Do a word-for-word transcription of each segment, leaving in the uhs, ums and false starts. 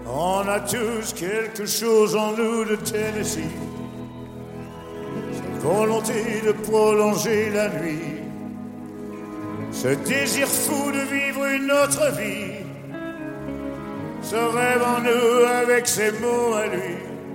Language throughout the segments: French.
On a tous quelque chose en nous de Tennessee, cette volonté de prolonger la nuit, ce désir fou de vivre une autre vie, ce rêve en nous avec ses mots à lui,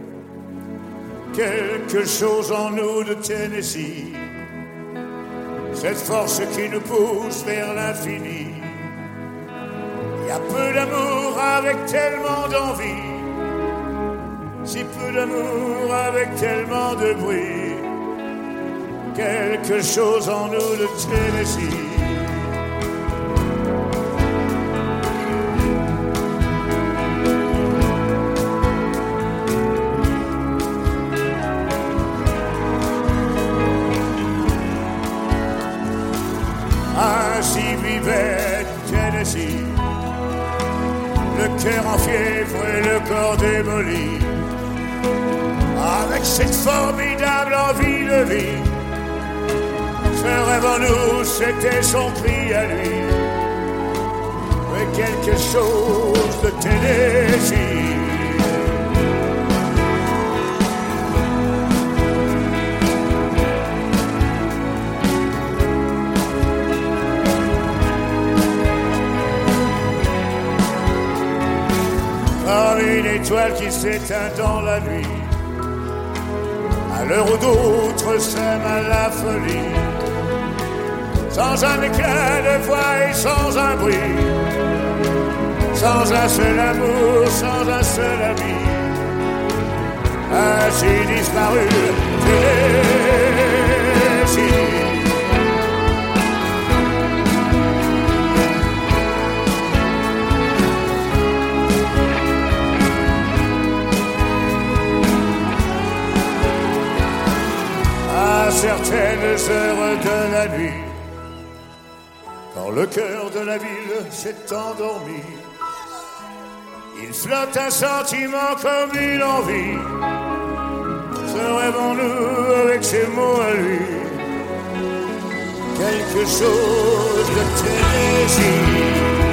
quelque chose en nous de Tennessee, cette force qui nous pousse vers l'infini. Il y a peu d'amour avec tellement d'envie, si peu d'amour avec tellement de bruit, quelque chose en nous de Tennessee. Ainsi vivait Tennessee, le cœur en fièvre et le corps démoli, avec cette formidable envie de vie. Ce rêve en nous, c'était son cri à lui, mais quelque chose de Tennessee. Comme une étoile qui s'éteint dans la nuit, à l'heure où d'autres s'aiment à la folie, sans un éclat de voix et sans un bruit, sans un seul amour, sans un seul ami, ainsi disparu Tennessee. À certaines heures de la nuit, quand le cœur de la ville s'est endormi, il flotte un sentiment comme une envie, ce rêve en nous avec ses mots à lui, quelque chose de Tennessee.